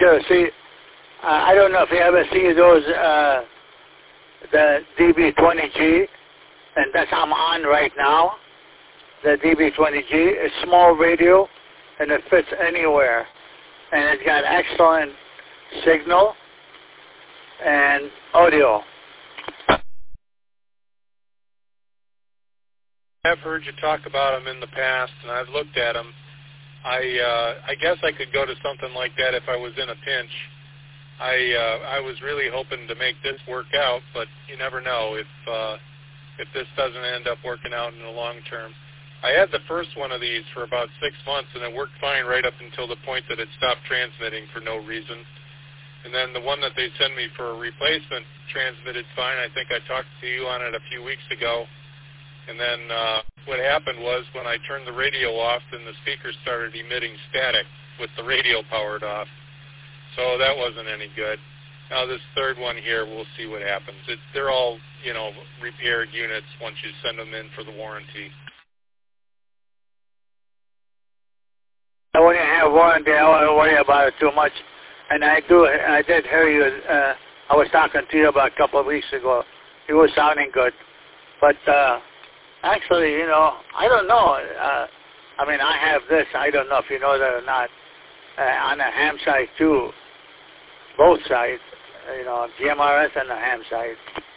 sure. See, I don't know if you ever see those, the DB20G, and that's I'm on right now. The DB20G is small radio, and it fits anywhere. And it's got excellent signal and audio. I've heard you talk about them in the past, and I've looked at them. I guess I could go to something like that if I was in a pinch. I was really hoping to make this work out, but you never know if this doesn't end up working out in the long term. I had the first one of these for about 6 months, and it worked fine right up until the point that it stopped transmitting for no reason. And then the one that they sent me for a replacement transmitted fine. I think I talked to you on it a few weeks ago. And then what happened was when I turned the radio off, then the speaker started emitting static with the radio powered off. So that wasn't any good. Now this third one here, we'll see what happens. They're all, repaired units once you send them in for the warranty. When you have warranty, I don't worry about it too much. And I did hear you. I was talking to you about a couple of weeks ago. You were sounding good. But actually, I don't know. I have this. I don't know if you know that or not. On the ham side, too. Both sides. GMRS and the ham side.